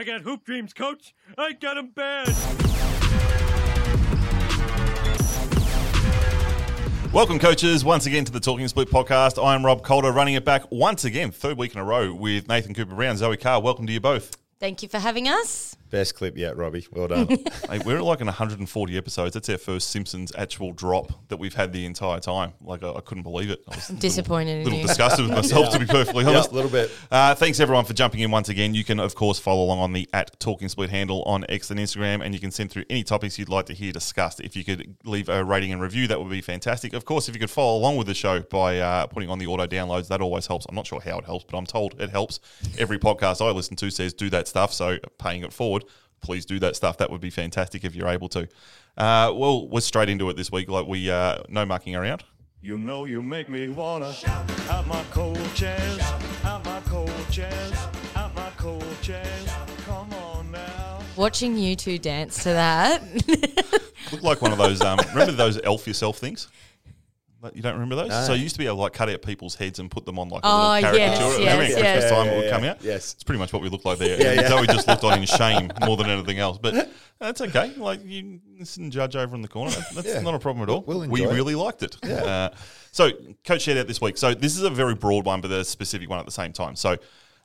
I got hoop dreams, coach. I got them bad. Welcome, coaches, once again to the Talking Split podcast. I'm Rob Calder, running it back once again, third week in a row with Nathan Cooper-Brown, Zoe Carr. Welcome to you both. Thank you for having us. Best clip yet, Robbie. Well done. Hey, we're at like 140 episodes. That's our first Simpsons actual drop that we've had the entire time. Like, I couldn't believe it. I was Disappointed in little you. disgusted with myself, to be perfectly honest. A little bit. Thanks, everyone, for jumping in once again. You can, of course, follow along on the @Talking Split handle on X and Instagram, and you can send through any topics you'd like to hear discussed. If you could leave a rating and review, that would be fantastic. Of course, if you could follow along with the show by putting on the auto downloads, that always helps. I'm not sure how it helps, but I'm told it helps. Every podcast I listen to says do that stuff, so paying it forward, please do that stuff. That would be fantastic if you're able to. Well, we're straight into it this week. Like no mucking around. You know you make me wanna have my cold chairs, have my cold chairs, have my cold chairs. Come on now. Watching you two dance to that. Look like one of those. Remember those Elf Yourself things? You don't remember those? No. So you used to be able to like cut out people's heads and put them on like a Oh, little caricature. yes, Remember yes, at Christmas yes. time it would come out? Yes. It's pretty much what we look like there. Yeah. Zoe just looked on in shame more than anything else. But that's okay. Like, you listen and judge over in the corner. That's Yeah. not a problem at all. We'll We enjoy it. really liked it. Yeah. So, Coach shared out this week. So this is a very broad one, but a specific one at the same time. So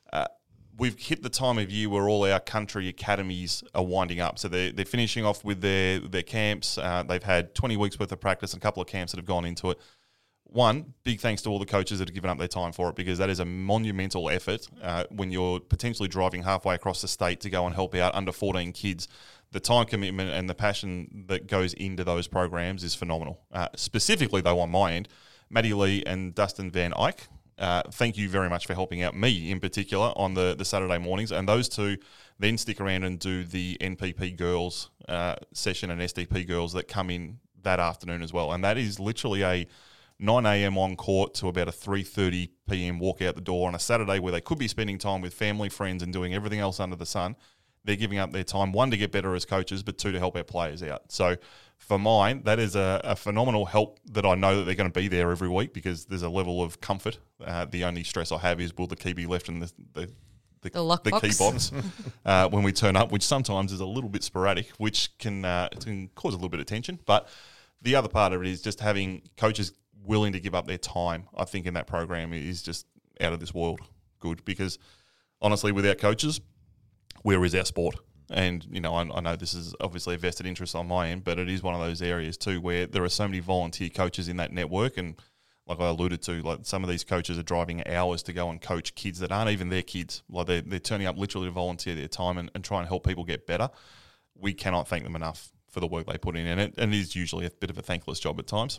we've hit the time of year where all our country academies are winding up. So they're finishing off with their camps. They've had 20 weeks worth of practice and a couple of camps that have gone into it. One, big thanks to all the coaches that have given up their time for it, because that is a monumental effort when you're potentially driving halfway across the state to go and help out under 14 kids. The time commitment and the passion that goes into those programs is phenomenal. Specifically, though, on my end, Maddie Lee and Dustin Van Eyck, thank you very much for helping out me in particular on the Saturday mornings. And those two then stick around and do the NPP girls session and SDP girls that come in that afternoon as well. And that is literally a 9 a.m. on court to about a 3:30 p.m. walk out the door on a Saturday where they could be spending time with family, friends, and doing everything else under the sun. They're giving up their time, one, to get better as coaches, but two, to help our players out. So for mine, that is a phenomenal help that I know that they're going to be there every week, because there's a level of comfort. The only stress I have is, will the key be left in the lockbox? key box when we turn up, which sometimes is a little bit sporadic, which can cause a little bit of tension. But the other part of it is just having coaches willing to give up their time, I think, in that program is just out of this world good, because honestly, without coaches, where is our sport? And, you know, I know this is obviously a vested interest on my end, but it is one of those areas too where there are so many volunteer coaches in that network. And like I alluded to, like, some of these coaches are driving hours to go and coach kids that aren't even their kids. Like, they're turning up literally to volunteer their time and try and help people get better. We cannot thank them enough for the work they put in, and it is usually a bit of a thankless job at times.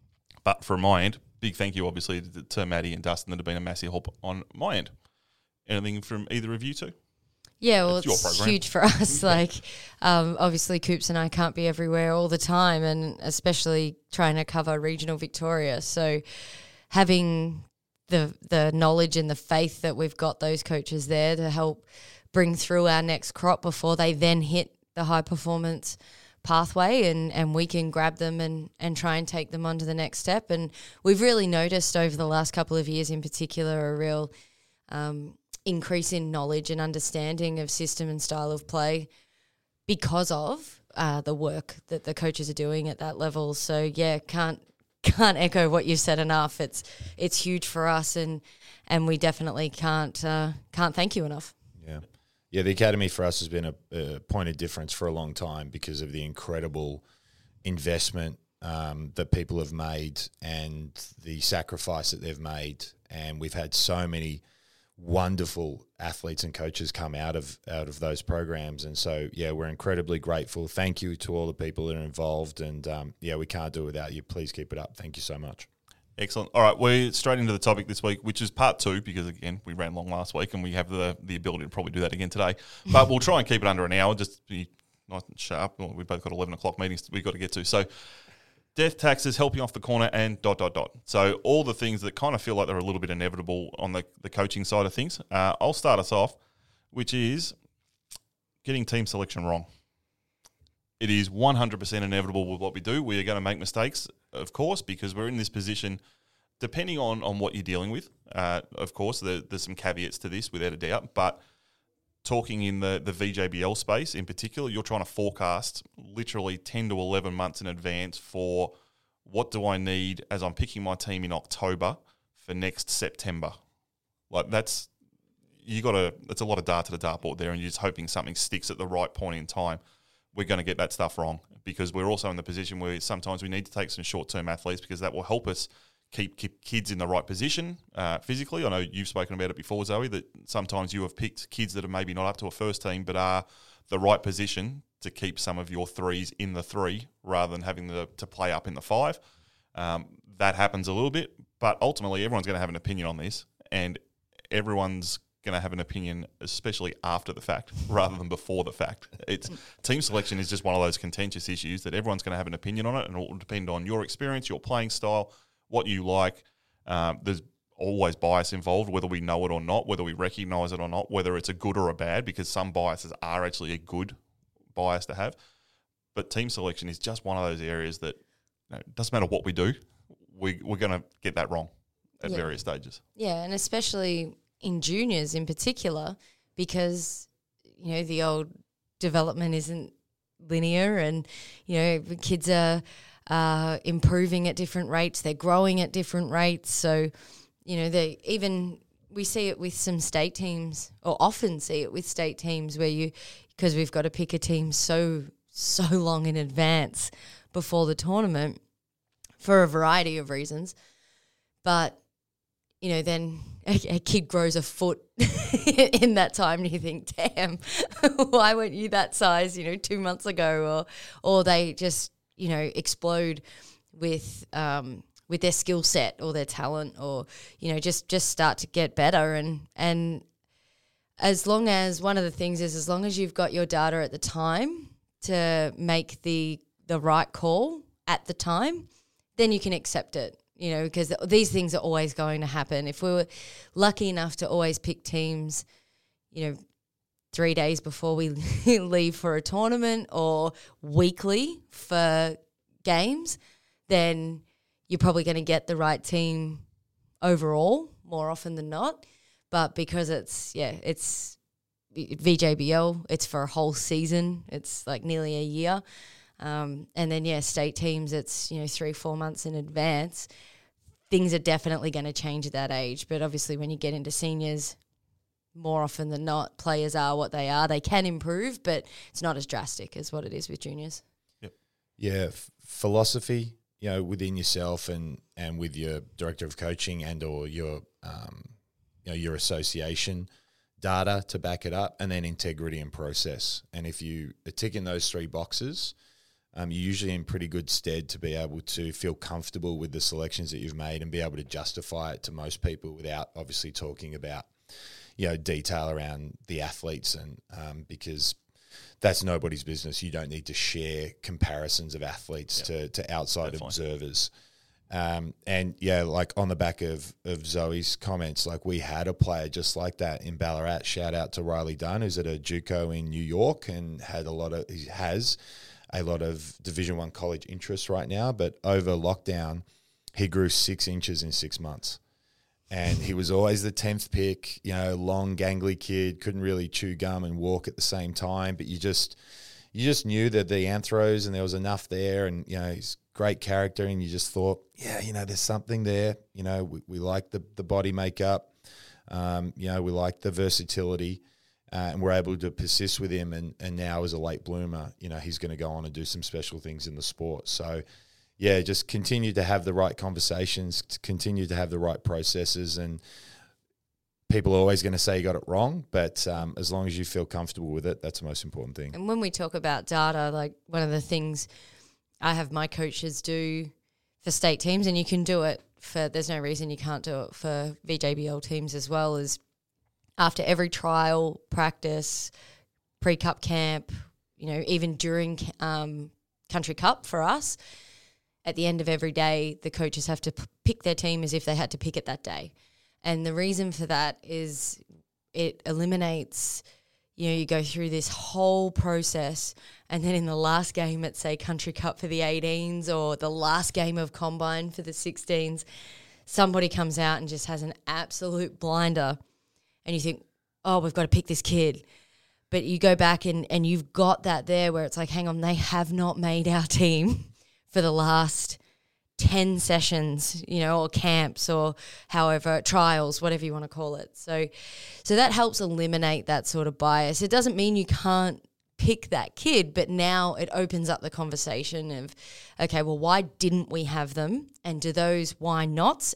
But from my end, big thank you, obviously, to Maddie and Dustin that have been a massive help on my end. Anything from either of you two? Yeah, well, It's your it's program. huge for us. Like, obviously, Coops and I can't be everywhere all the time, and especially trying to cover regional Victoria. So having the knowledge and the faith that we've got those coaches there to help bring through our next crop before they then hit the high performance pathway, and we can grab them and try and take them on to the next step. And we've really noticed over the last couple of years in particular a real increase in knowledge and understanding of system and style of play because of the work that the coaches are doing at that level. So yeah, can't echo what you've said enough. It's huge for us, and we definitely can't thank you enough. Yeah, the academy for us has been a point of difference for a long time because of the incredible investment that people have made and the sacrifice that they've made. And we've had so many wonderful athletes and coaches come out of those programs. And so, yeah, we're incredibly grateful. Thank you to all the people that are involved. And, we can't do it without you. Please keep it up. Thank you so much. Excellent. All right, we're straight into the topic this week, which is part two, because, again, we ran long last week and we have the ability to probably do that again today. But we'll try and keep it under an hour, just to be nice and sharp. Well, we've both got 11 o'clock meetings we've got to get to. So death, taxes, helping off the corner, and ... So all the things that kind of feel like they're a little bit inevitable on the coaching side of things. I'll start us off, which is getting team selection wrong. It is 100% inevitable with what we do. We are going to make mistakes, of course, because we're in this position, depending on what you're dealing with. Of course, there's some caveats to this, without a doubt. But talking in the VJBL space in particular, you're trying to forecast literally 10 to 11 months in advance for what do I need as I'm picking my team in October for next September. Like that's a lot of data to the dartboard there, and you're just hoping something sticks at the right point in time. We're going to get that stuff wrong because we're also in the position where sometimes we need to take some short-term athletes because that will help us keep kids in the right position physically. I know you've spoken about it before, Zoe, that sometimes you have picked kids that are maybe not up to a first team but are the right position to keep some of your threes in the 3 rather than having to play up in the 5. That happens a little bit, but ultimately everyone's going to have an opinion on this, and everyone's going to have an opinion, especially after the fact rather than before the fact. It's team selection is just one of those contentious issues that everyone's going to have an opinion on it, and it will depend on your experience, your playing style, what you like. There's always bias involved, whether we know it or not, whether we recognise it or not, whether it's a good or a bad, because some biases are actually a good bias to have. But team selection is just one of those areas that it doesn't matter what we do, we're going to get that wrong at various stages. Yeah, and especially in juniors in particular, because, the old development isn't linear, and, kids are improving at different rates, they're growing at different rates. So, we see it with some state teams, or often see it with state teams where because we've got to pick a team so long in advance before the tournament for a variety of reasons. But, then a kid grows a foot in that time, and you think, damn, why weren't you that size, 2 months ago? Or they just, explode with their skill set or their talent, or, just start to get better. And as long as, one of the things is, as long as you've got your data at the time to make the right call at the time, then you can accept it, because these things are always going to happen. If we were lucky enough to always pick teams, 3 days before we leave for a tournament or weekly for games, then you're probably going to get the right team overall more often than not. But because it's VJBL, it's for a whole season. It's like nearly a year. And then, state teams, it's, 3-4 months in advance. Things are definitely going to change at that age. But obviously when you get into seniors, more often than not, players are what they are. They can improve, but it's not as drastic as what it is with juniors. Yep. Yeah, philosophy, within yourself and with your director of coaching and or your your association, data to back it up, and then integrity and process. And if you are ticking those 3 boxes, you're usually in pretty good stead to be able to feel comfortable with the selections that you've made and be able to justify it to most people without obviously talking about, detail around the athletes, and because that's nobody's business. You don't need to share comparisons of athletes to outside observers. Like on the back of Zoe's comments, like we had a player just like that in Ballarat. Shout out to Riley Dunn, who's at a JUCO in New York and he has a lot of Division 1 college interest right now. But over lockdown, he grew 6 inches in 6 months. And he was always the 10th pick, long, gangly kid, couldn't really chew gum and walk at the same time. But you just knew that the anthros and there was enough there, and, he's great character, and you just thought, there's something there. We like the body makeup, we like the versatility, and we're able to persist with him. And now as a late bloomer, he's going to go on and do some special things in the sport. So, just continue to have the right conversations, continue to have the right processes, and people are always going to say you got it wrong, but as long as you feel comfortable with it, that's the most important thing. And when we talk about data, like one of the things I have my coaches do for state teams, and you can do it there's no reason you can't do it for VJBL teams as well, is after every trial, practice, pre-cup camp, even during Country Cup for us, at the end of every day, the coaches have to pick their team as if they had to pick it that day. And the reason for that is it eliminates, you go through this whole process, and then in the last game at, say, Country Cup for the 18s or the last game of Combine for the 16s, somebody comes out and just has an absolute blinder, and you think, oh, we've got to pick this kid. But you go back and you've got that there where it's like, hang on, they have not made our team for the last 10 sessions, or camps or however, trials, whatever you want to call it. So that helps eliminate that sort of bias. It doesn't mean you can't pick that kid, but now it opens up the conversation of, okay, well, why didn't we have them? And do those why nots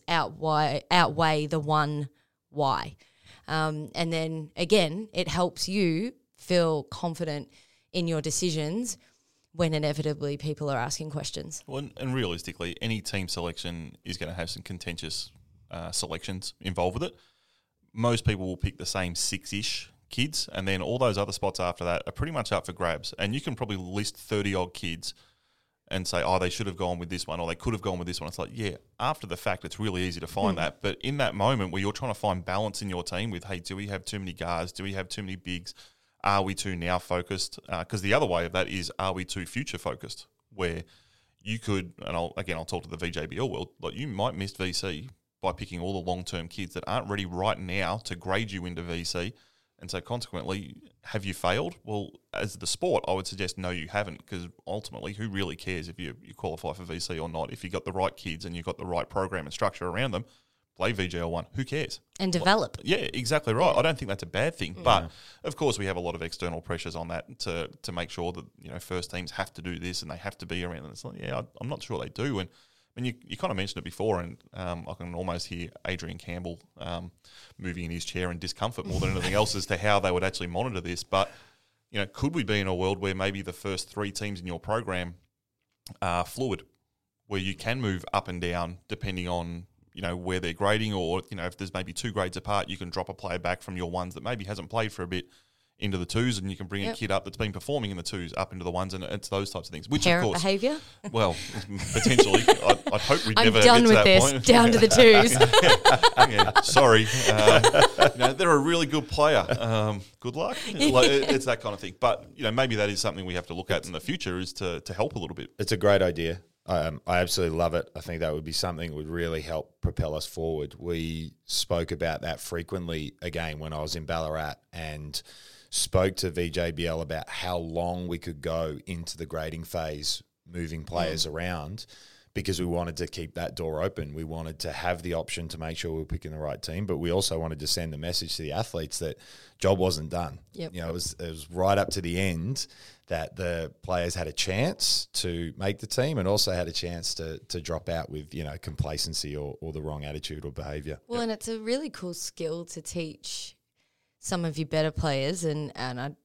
outweigh the one why? And then again, it helps you feel confident in your decisions when inevitably people are asking questions. Well, and realistically, any team selection is going to have some contentious selections involved with it. Most people will pick the same 6-ish kids, and then all those other spots after that are pretty much up for grabs. And you can probably list 30-odd kids and say, oh, they should have gone with this one, or they could have gone with this one. It's like, yeah, after the fact, it's really easy to find that. But in that moment where you're trying to find balance in your team with, hey, do we have too many guards? Do we have too many bigs? Are we too now focused? Because the other way of that is, are we too future focused? Where you could, and I'll talk to the VJBL world, like you might miss VC by picking all the long-term kids that aren't ready right now to grade you into VC. And so consequently, have you failed? Well, as the sport, I would suggest no, you haven't, because ultimately, who really cares if you qualify for VC or not? If you've got the right kids and you've got the right program and structure around them, play VGL1. Who cares? And develop. Yeah, exactly right. I don't think that's a bad thing. But, of course, we have a lot of external pressures on that to make sure that, first teams have to do this and they have to be around. And it's like, I'm not sure they do. And I mean, you kind of mentioned it before, and I can almost hear Adrian Campbell moving in his chair in discomfort more than anything else as to how they would actually monitor this. But, could we be in a world where maybe the first 3 teams in your program are fluid, where you can move up and down depending on, where they're grading, or, if there's maybe 2 grades apart, you can drop a player back from your 1s that maybe hasn't played for a bit into the 2s, and you can bring a kid up that's been performing in the 2s up into the 1s, and it's those types of things. Which, parent of course, behaviour? Well, potentially. I'd hope we I'm never done get to with that this. point. Down to the 2s. Yeah, sorry. They're a really good player. Good luck. It's that kind of thing. But, maybe that is something we have to look at in the future, is to help a little bit. It's a great idea. I absolutely love it. I think that would be something that would really help propel us forward. We spoke about that frequently, again, when I was in Ballarat, and spoke to VJBL about how long we could go into the grading phase, moving players around, because we wanted to keep that door open. We wanted to have the option to make sure we were picking the right team, but we also wanted to send the message to the athletes that job wasn't done. Yep. It was right up to the end that the players had a chance to make the team, and also had a chance to drop out with, complacency or the wrong attitude or behaviour. Well, and it's a really cool skill to teach some of your better players, and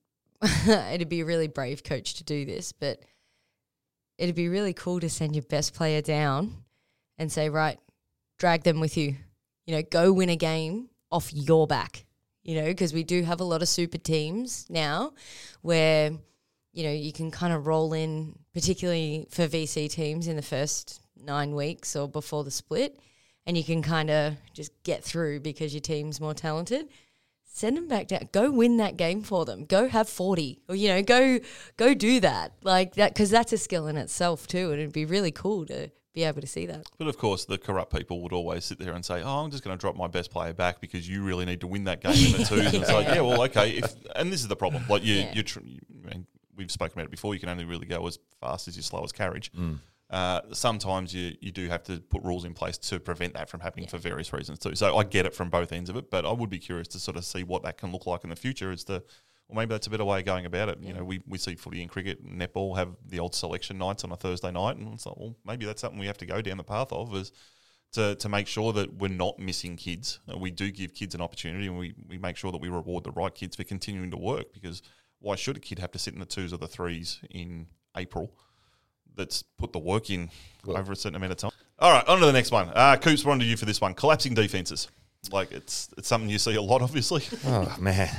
it'd be a really brave coach to do this, but it'd be really cool to send your best player down and say, right, drag them with you. Go win a game off your back, because we do have a lot of super teams now where, you can kind of roll in, particularly for VC teams in the first 9 weeks or before the split, and you can kind of just get through because your team's more talented. Send them back down. Go win that game for them. Go have 40, or go do that like that, because that's a skill in itself too, and it'd be really cool to be able to see that. But of course, the corrupt people would always sit there and say, "Oh, I'm just going to drop my best player back because you really need to win that game in the 2s." And it's like, yeah, well, okay. And this is the problem. Like we've spoken about it before. You can only really go as fast as your slowest carriage. Sometimes you do have to put rules in place to prevent that from happening for various reasons too. So I get it from both ends of it, but I would be curious to sort of see what that can look like in the future as to, well, maybe that's a better way of going about it. Yeah. We see footy and cricket and netball have the old selection nights on a Thursday night, and it's like, well, maybe that's something we have to go down the path of, is to make sure that we're not missing kids. We do give kids an opportunity, and we make sure that we reward the right kids for continuing to work, because why should a kid have to sit in the 2s or the 3s in April that's put the work in over a certain amount of time? All right, on to the next one. Coops, we're on to you for this one. Collapsing defences. Like, it's something you see a lot, obviously. Oh, man.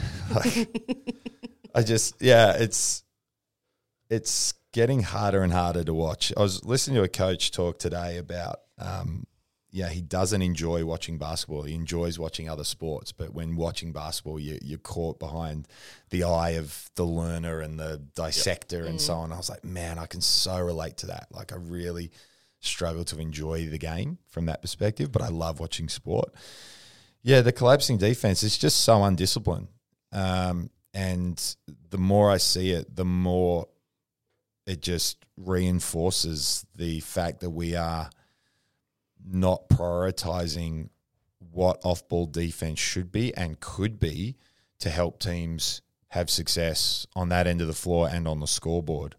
It's getting harder and harder to watch. I was listening to a coach talk today about, he doesn't enjoy watching basketball. He enjoys watching other sports, but when watching basketball, you're caught behind the eye of the learner and the dissector and so on. I was like, man, I can so relate to that. Like, I really struggle to enjoy the game from that perspective, but I love watching sport. Yeah, the collapsing defense is just so undisciplined. And the more I see it, the more it just reinforces the fact that we are not prioritizing what off-ball defense should be and could be to help teams have success on that end of the floor and on the scoreboard.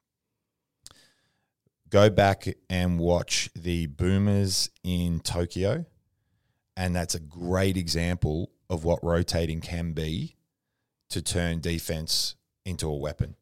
Go back and watch the Boomers in Tokyo, and that's a great example of what rotating can be to turn defense into a weapon.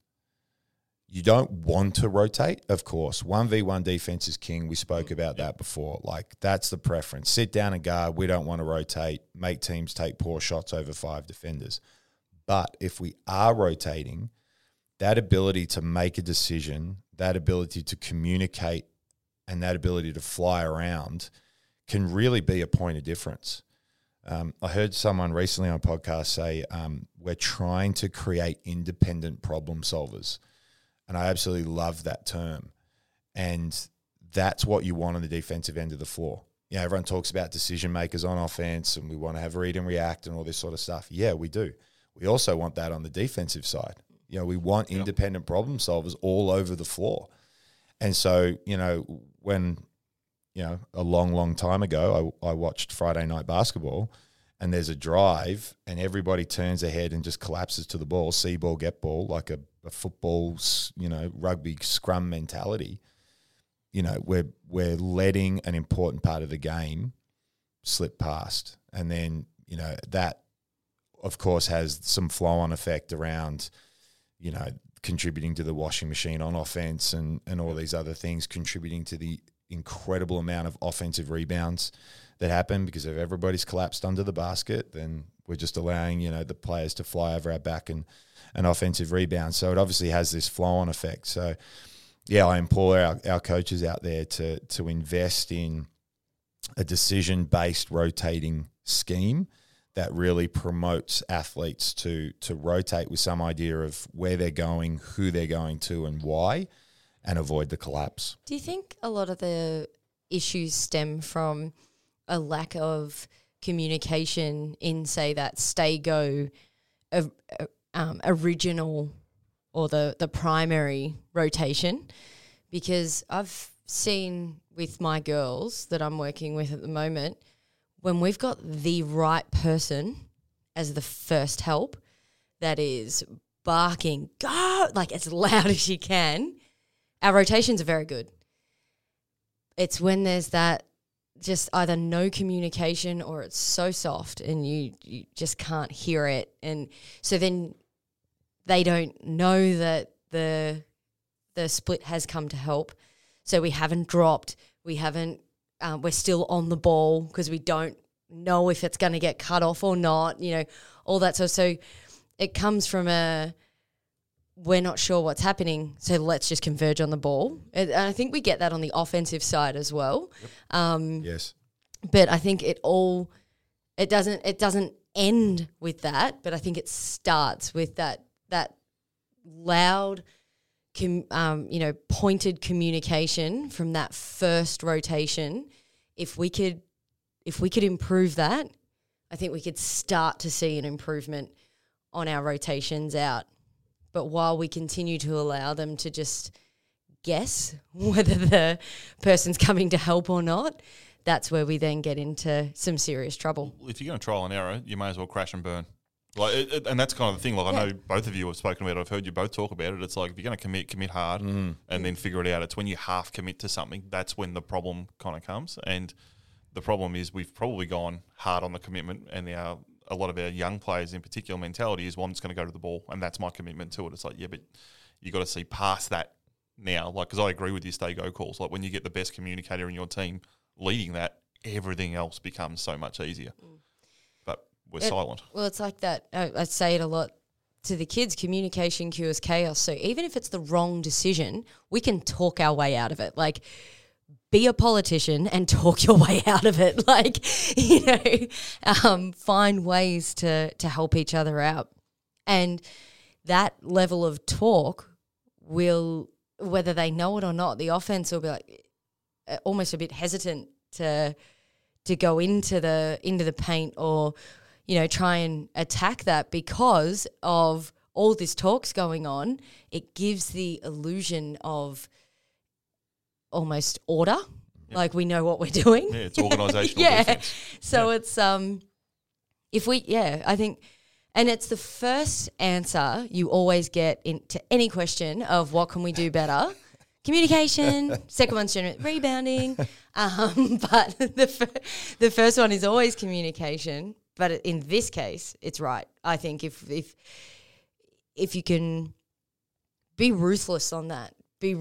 You don't want to rotate, of course. 1v1 defense is king. We spoke about that before. Like, that's the preference. Sit down and guard. We don't want to rotate. Make teams take poor shots over 5 defenders. But if we are rotating, that ability to make a decision, that ability to communicate, and that ability to fly around can really be a point of difference. I heard someone recently on a podcast say we're trying to create independent problem solvers. And I absolutely love that term. And that's what you want on the defensive end of the floor. Yeah, everyone talks about decision makers on offense and we want to have read and react and all this sort of stuff. Yeah, we do. We also want that on the defensive side. You know, we want independent problem solvers all over the floor. And so, you know, when, you know, a long, long time ago, I watched Friday Night Basketball and there's a drive and everybody turns ahead and just collapses to the ball, see ball, get ball, like a football, you know, rugby scrum mentality. You know, we're letting an important part of the game slip past. And then, you know, that, of course, has some flow-on effect around, you know, contributing to the washing machine on offense and all these other things, contributing to the incredible amount of offensive rebounds that happen, because if everybody's collapsed under the basket, then we're just allowing, you know, the players to fly over our back and an offensive rebound. So it obviously has this flow-on effect. So, yeah, I implore our coaches out there to invest in a decision-based rotating scheme that really promotes athletes to rotate with some idea of where they're going, who they're going to, and why, and avoid the collapse. Do you think a lot of the issues stem from a lack of communication in, say, that stay-go original or the primary rotation? Because I've seen with my girls that I'm working with at the moment, when we've got the right person as the first help that is barking, go, like as loud as she can, our rotations are very good. It's when there's that just either no communication or it's so soft and you just can't hear it. And so then they don't know that the split has come to help. So we haven't dropped. We haven't we're still on the ball because we don't know if it's going to get cut off or not, you know, all that. So it comes from we're not sure what's happening, so let's just converge on the ball. And I think we get that on the offensive side as well. Yep. Yes. But I think it doesn't end with that, but I think it starts with that loud, pointed communication from that first rotation. If we could improve that, I think we could start to see an improvement on our rotations out. But while we continue to allow them to just guess whether the person's coming to help or not, that's where we then get into some serious trouble. If you're going to trial and error, you may as well crash and burn. Like, and that's kind of the thing. Like, I know both of you have spoken about it. I've heard you both talk about it. It's like, if you're going to commit hard and then figure it out. It's when you half commit to something, that's when the problem kind of comes. And the problem is we've probably gone hard on the commitment, and a lot of our young players in particular mentality is, well, I'm just going to go to the ball and that's my commitment to it. It's like, yeah, but you got to see past that now. Like, because I agree with your stay-go calls. Like, when you get the best communicator in your team leading that, everything else becomes so much easier. But we're silent. Well, it's like that. I say it a lot to the kids, communication cures chaos. So even if it's the wrong decision, we can talk our way out of it. Like, be a politician and talk your way out of it. Like, you know, find ways to help each other out. And that level of talk will, whether they know it or not, the offense will be like almost a bit hesitant to go into the paint, or, try and attack that because of all this talk's going on. It gives the illusion of almost order. Yep. Like we know what we're doing. Yeah, it's organisational defence. So it's I think, and it's the first answer you always get into any question of what can we do better. Communication. Second one's rebounding. But the first one is always communication. But in this case, it's right. I think if you can be ruthless on that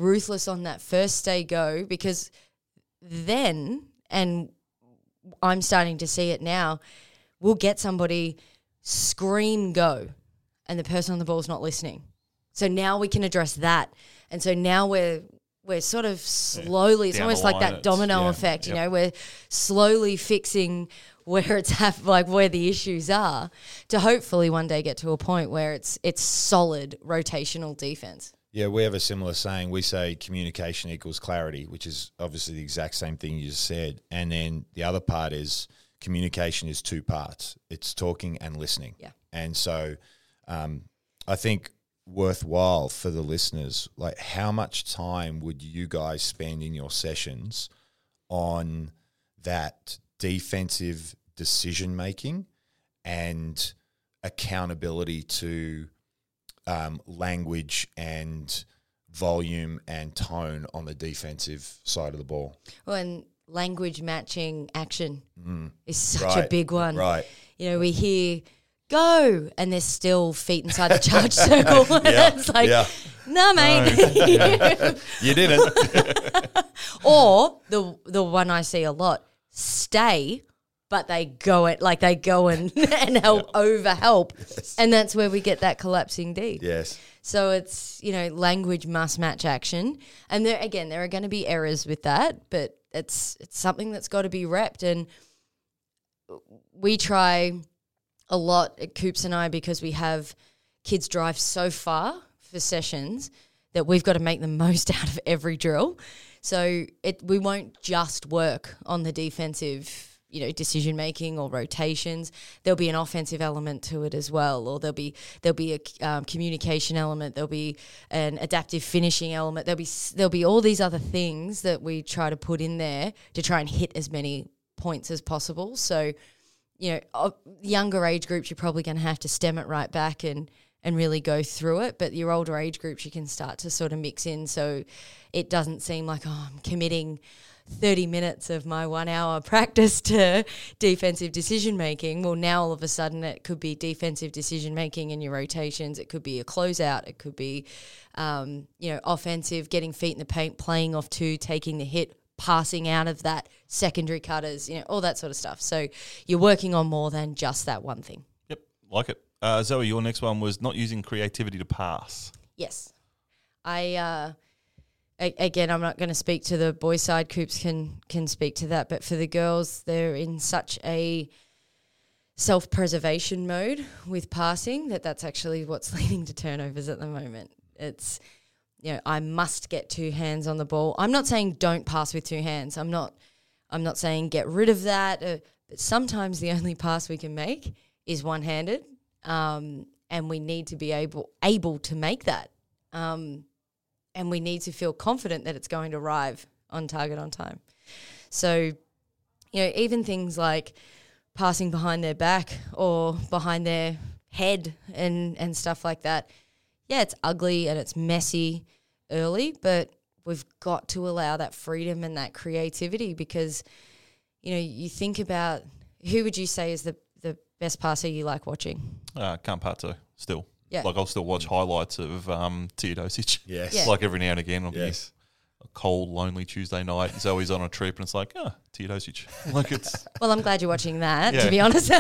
first day go, because then, and I'm starting to see it now, we'll get somebody scream go and the person on the ball is not listening. So now we can address that. And so now we're sort of slowly, it's almost like that domino effect, we're slowly fixing where it's where the issues are, to hopefully one day get to a point where it's solid rotational defense. Yeah, we have a similar saying. We say communication equals clarity, which is obviously the exact same thing you just said. And then the other part is communication is two parts. It's talking and listening. Yeah. And so I think worthwhile for the listeners, like how much time would you guys spend in your sessions on that defensive decision making and accountability to language and volume and tone on the defensive side of the ball? Well, and language matching action is such a big one. Right. We hear go, and there's still feet inside the charge circle. It's like, nah, mate. You didn't. Or the one I see a lot, stay, but they go and help overhelp. Yes. And that's where we get that collapsing D. Yes. So it's, language must match action. And there are going to be errors with that, but it's something that's got to be repped. And we try a lot at Coops and I, because we have kids drive so far for sessions that we've got to make the most out of every drill. So we won't just work on the defensive, decision making or rotations. There'll be an offensive element to it as well, or there'll be a communication element. There'll be an adaptive finishing element. There'll be all these other things that we try to put in there to try and hit as many points as possible. So, younger age groups, you're probably going to have to stem it right back and really go through it. But your older age groups, you can start to sort of mix in, so it doesn't seem like, I'm committing 30 minutes of my 1 hour practice to defensive decision making. Well, now all of a sudden it could be defensive decision making in your rotations. It could be a closeout. It could be, offensive, getting feet in the paint, playing off two, taking the hit, passing out of that, secondary cutters, all that sort of stuff. So you're working on more than just that one thing. Yep, like it. Zoe, your next one was not using creativity to pass. Yes. Again, I'm not going to speak to the boys' side. Coops can speak to that. But for the girls, they're in such a self-preservation mode with passing that's actually what's leading to turnovers at the moment. It's, I must get two hands on the ball. I'm not saying don't pass with two hands. I'm not saying get rid of that. But sometimes the only pass we can make is one-handed, and we need to be able to make that. And we need to feel confident that it's going to arrive on target on time. So, even things like passing behind their back or behind their head and stuff like that, it's ugly and it's messy early, but we've got to allow that freedom and that creativity, because, you think about, who would you say is the best passer you like watching? Campato, still. Yeah. Like, I'll still watch highlights of Teodosic. Yes. Yeah. Like every now and again, I'll be a cold, lonely Tuesday night. Zoe's on a trip and it's like, Teodosic. Like, it's... Well, I'm glad you're watching that, Yeah. to be honest.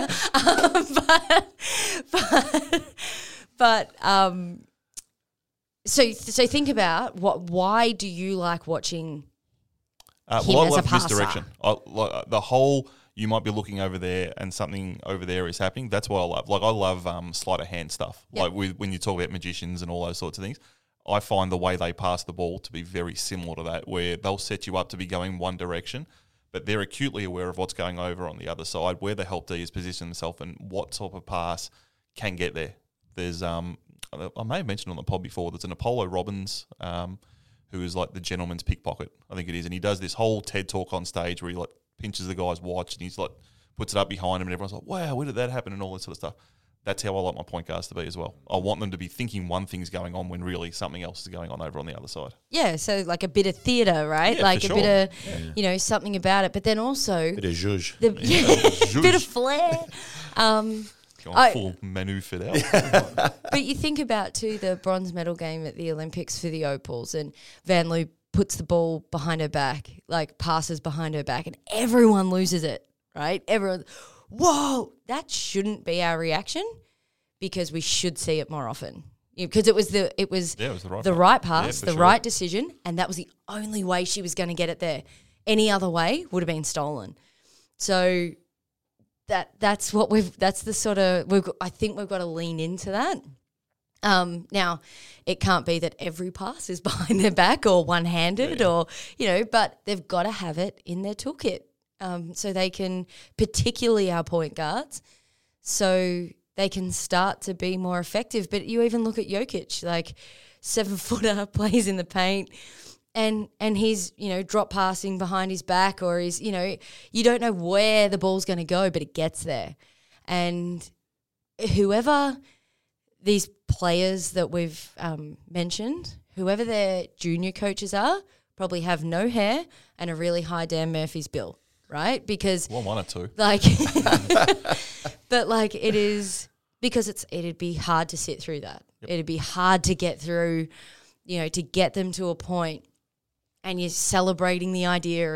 So think about why do you like watching him I as a love passer? misdirection. The whole, you might be looking over there and something over there is happening. That's what I love. Like, I love sleight of hand stuff. Yeah. Like, when you talk about magicians and all those sorts of things, I find the way they pass the ball to be very similar to that, where they'll set you up to be going one direction, but they're acutely aware of what's going over on the other side, where the help D is positioning themselves and what type of pass can get there. There's I may have mentioned on the pod before, there's an Apollo Robbins who is like the gentleman's pickpocket, I think it is, and he does this whole TED talk on stage where he like pinches the guy's watch and he's like puts it up behind him and everyone's like, wow, where did that happen, and all this sort of stuff. That's how I like my point guards to be as well. I want them to be thinking one thing's going on when really something else is going on over on the other side. Yeah, so like a bit of theatre, right? Yeah, like for a bit of, something about it. But then also Bit of zhuzh. bit of flair. Going full Manu fit out. But you think about, too, the bronze medal game at the Olympics for the Opals, and Van Loo puts the ball behind her back, like passes behind her back, and everyone loses it, right? Everyone, whoa, that shouldn't be our reaction, because we should see it more often. Because it was the right pass, the right decision, and that was the only way she was going to get it there. Any other way would have been stolen. So that's the sort of, I think we've got to lean into that. Now, it can't be that every pass is behind their back or one-handed or, but they've got to have it in their toolkit. So they can, particularly our point guards, so they can start to be more effective. But you even look at Jokic, like 7-footer, plays in the paint, and he's, drop passing behind his back, or he's, you don't know where the ball's going to go, but it gets there. And whoever these players that we've mentioned, whoever their junior coaches are, probably have no hair and a really high Dan Murphy's bill, right? Because one or two. Like, but like it is, because it'd be hard to sit through that. Yep. It'd be hard to get through, to get them to a point, and you're celebrating the idea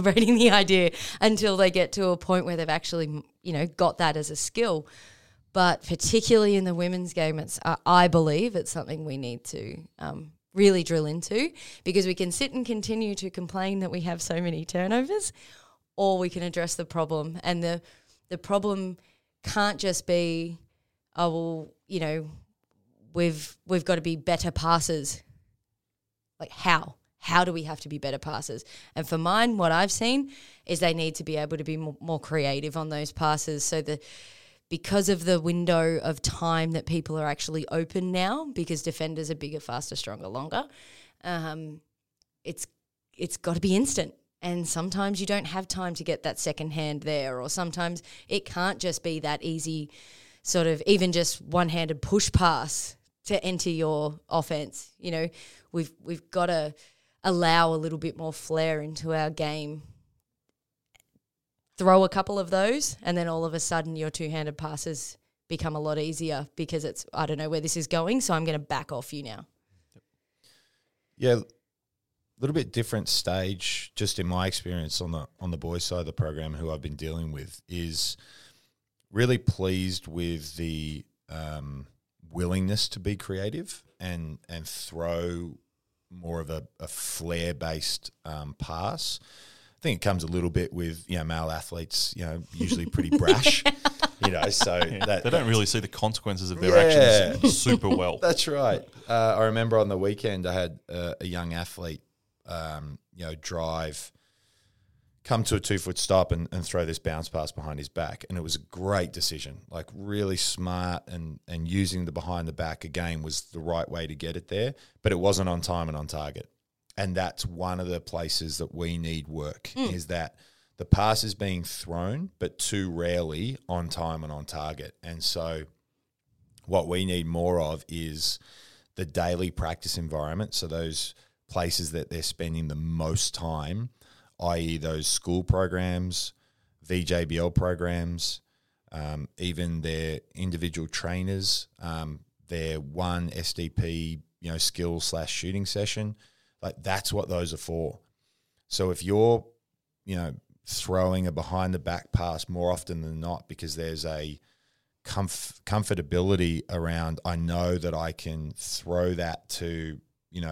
until they get to a point where they've actually, got that as a skill. But particularly in the women's game, I believe it's something we need to really drill into, because we can sit and continue to complain that we have so many turnovers, or we can address the problem. And the problem can't just be, we've got to be better passers. Like how? How do we have to be better passers? And for mine, what I've seen is they need to be able to be more creative on those passes, so that because of the window of time that people are actually open now, because defenders are bigger, faster, stronger, longer, it's got to be instant. And sometimes you don't have time to get that second hand there, or sometimes it can't just be that easy sort of even just one-handed push pass to enter your offense. We've got to allow a little bit more flair into our game. Throw a couple of those, and then all of a sudden your two-handed passes become a lot easier, because it's, I don't know where this is going, so I'm going to back off you now. Yeah, a little bit different stage, just in my experience on the boys' side of the program, who I've been dealing with, is really pleased with the willingness to be creative and throw more of a flair-based pass. I think it comes a little bit with, male athletes, usually pretty brash, so that they don't really see the consequences of their actions super well. That's right. I remember on the weekend I had a young athlete, drive, come to a 2-foot stop and throw this bounce pass behind his back. And it was a great decision, like really smart, and using the behind the back again was the right way to get it there, but it wasn't on time and on target. And that's one of the places that we need work, is that the pass is being thrown, but too rarely on time and on target. And so what we need more of is the daily practice environment. So those places that they're spending the most time, i.e. those school programs, VJBL programs, even their individual trainers, their one SDP, skill/shooting session. Like, that's what those are for. So if you're, throwing a behind the back pass more often than not, because there's a comfortability around, I know that I can throw that to,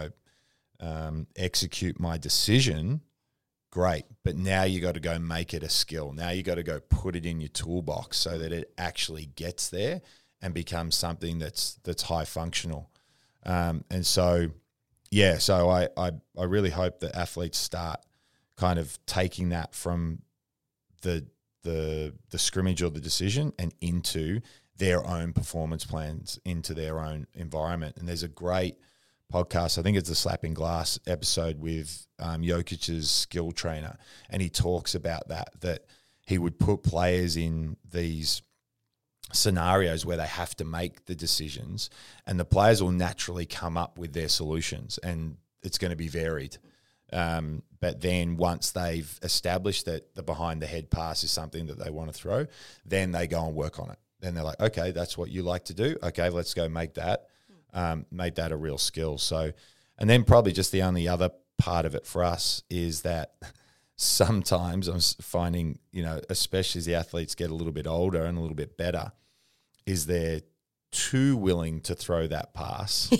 execute my decision, great. But now you got to go make it a skill. Now you got to go put it in your toolbox so that it actually gets there and becomes something that's high functional. So I really hope that athletes start kind of taking that from the scrimmage or the decision and into their own performance plans, into their own environment. And there's a great podcast, I think it's the Slapping Glass episode with Jokic's skill trainer, and he talks about that he would put players in these scenarios where they have to make the decisions, and the players will naturally come up with their solutions, and it's going to be varied. But then once they've established that the behind the head pass is something that they want to throw, then they go and work on it. Then they're like, okay, that's what you like to do. Okay, let's go make that a real skill. So, and then probably just the only other part of it for us is that sometimes I'm finding, especially as the athletes get a little bit older and a little bit better, is they're too willing to throw that pass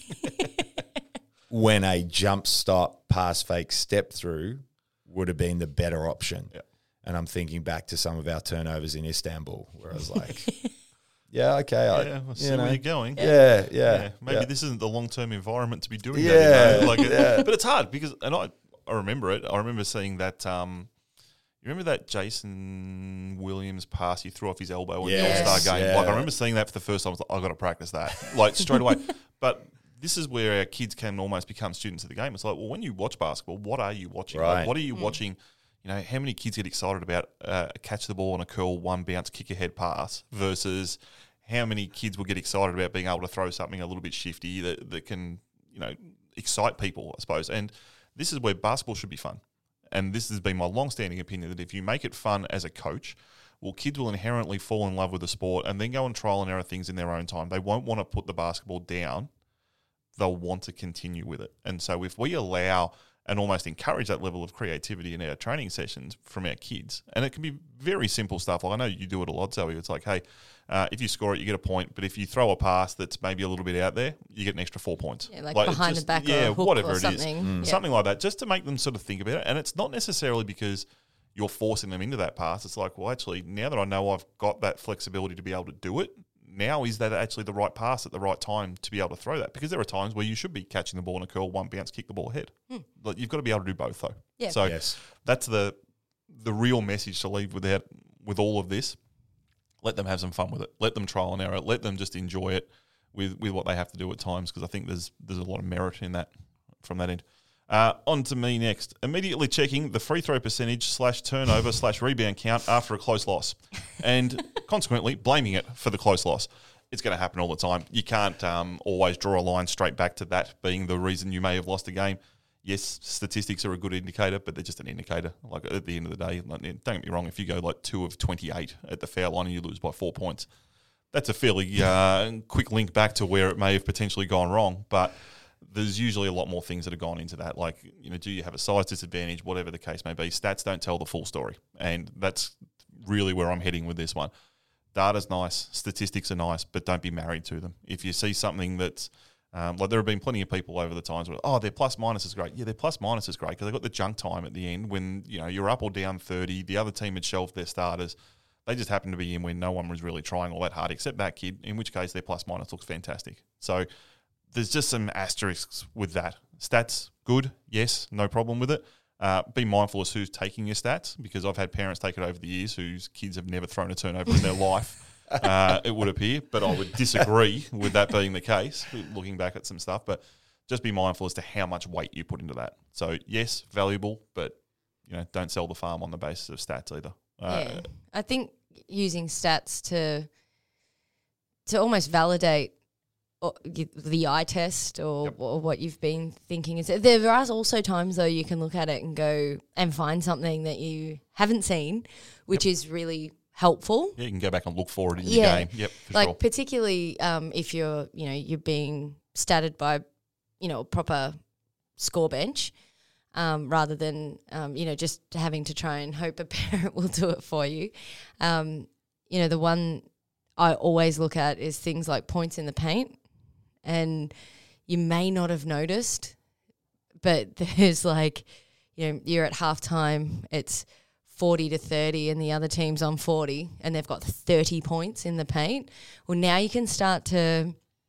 when a jump stop, pass fake, step through would have been the better option. Yeah. And I'm thinking back to some of our turnovers in Istanbul where I was like, yeah, okay. I see where you're going. Yeah. Maybe this isn't the long-term environment to be doing Yeah, that. But it's hard because, and I remember it. I remember seeing that. You remember that Jason Williams pass he threw off his elbow in the All-Star game? Yeah. Like I remember seeing that for the first time. I was like, I've got to practice that, like straight away. But this is where our kids can almost become students of the game. It's like, well, when you watch basketball, what are you watching? Right. Like, what are you watching? How many kids get excited about catch the ball on a curl, one bounce, kick ahead pass versus how many kids will get excited about being able to throw something a little bit shifty that can, excite people, I suppose. And this is where basketball should be fun. And this has been my long-standing opinion that if you make it fun as a coach, well, kids will inherently fall in love with the sport and then go and trial and error things in their own time. They won't want to put the basketball down. They'll want to continue with it. And so if we allow and almost encourage that level of creativity in our training sessions from our kids. And it can be very simple stuff. Like I know you do it a lot, Zoe. It's like, hey, if you score it, you get a point. But if you throw a pass that's maybe a little bit out there, you get an extra 4 points. Yeah, like behind the back or a hook whatever or it something. is. Something like that, just to make them sort of think about it. And it's not necessarily because you're forcing them into that pass. It's like, well, actually, now that I know I've got that flexibility to be able to do it, now is that actually the right pass at the right time to be able to throw that? Because there are times where you should be catching the ball in a curl, one bounce, kick the ball ahead. Like you've got to be able to do both though. Yeah. So that's the real message to leave with all of this. Let them have some fun with it. Let them trial and error. Let them just enjoy it with what they have to do at times, because I think there's a lot of merit in that from that end. On to me next. Immediately checking the free throw percentage / turnover / rebound count after a close loss, and consequently blaming it for the close loss. It's going to happen all the time. You can't always draw a line straight back to that being the reason you may have lost a game. Yes, statistics are a good indicator, but they're just an indicator. Like at the end of the day, don't get me wrong, if you go like 2 of 28 at the foul line and you lose by 4 points, that's a fairly quick link back to where it may have potentially gone wrong. But there's usually a lot more things that have gone into that. Like, do you have a size disadvantage, whatever the case may be. Stats don't tell the full story. And that's really where I'm heading with this one. Data's nice, statistics are nice, but don't be married to them. If you see something that's, like there have been plenty of people over the times where, their plus minus is great. Yeah, their plus minus is great because they got the junk time at the end when, you're up or down 30, the other team had shelved their starters. They just happened to be in when no one was really trying all that hard except that kid, in which case their plus minus looks fantastic. So there's just some asterisks with that. Stats, good, yes, no problem with it. Be mindful as who's taking your stats, because I've had parents take it over the years whose kids have never thrown a turnover in their life, it would appear. But I would disagree with that being the case, looking back at some stuff. But just be mindful as to how much weight you put into that. So, yes, valuable, but don't sell the farm on the basis of stats either. I think using stats to almost validate the eye test or what you've been thinking. There are also times, though, you can look at it and go and find something that you haven't seen, which is really helpful. Yeah, you can go back and look for it in your game. Yep, for like sure. Particularly if you're being statted by a proper score bench, rather than just having to try and hope a parent will do it for you. The one I always look at is things like points in the paint. And you may not have noticed, but there's you're at halftime, it's 40-30 and the other team's on 40 and they've got 30 points in the paint. Well, now you can start to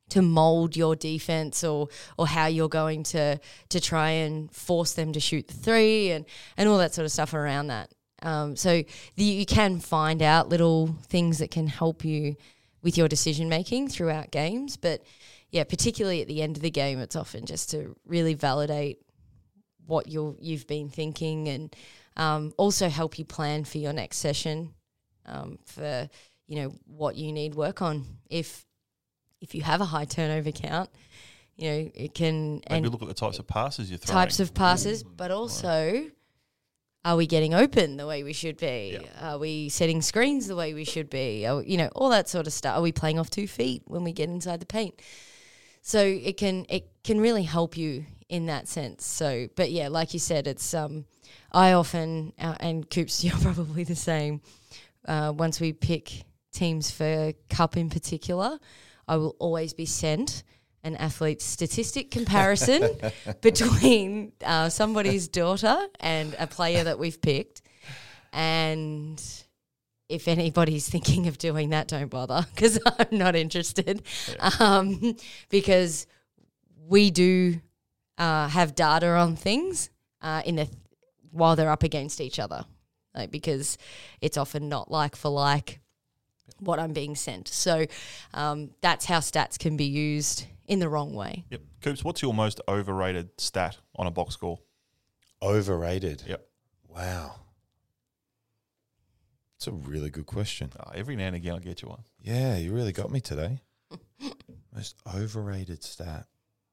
mold your defense or how you're going to try and force them to shoot the three and all that sort of stuff around that. So you can find out little things that can help you with your decision making throughout games. But yeah, particularly at the end of the game, it's often just to really validate what you've been thinking and also help you plan for your next session for, what you need work on. If you have a high turnover count, it can... Maybe look at the types of passes you're throwing. Types of passes, but also, are we getting open the way we should be? Yeah. Are we setting screens the way we should be? All that sort of stuff. Are we playing off 2 feet when we get inside the paint? So it can really help you in that sense. So, but yeah, like you said, it's I often and Coops, you're probably the same. Once we pick teams for Cup in particular, I will always be sent an athlete statistic comparison between somebody's daughter and a player that we've picked. And if anybody's thinking of doing that, don't bother, because I'm not interested. Because we do have data on things while they're up against each other, because it's often not like for like what I'm being sent. So that's how stats can be used in the wrong way. Yep. Coops, what's your most overrated stat on a box score? Overrated? Yep. Wow. It's a really good question. Every now and again I'll get you one. Yeah, you really got me today. Most overrated stat.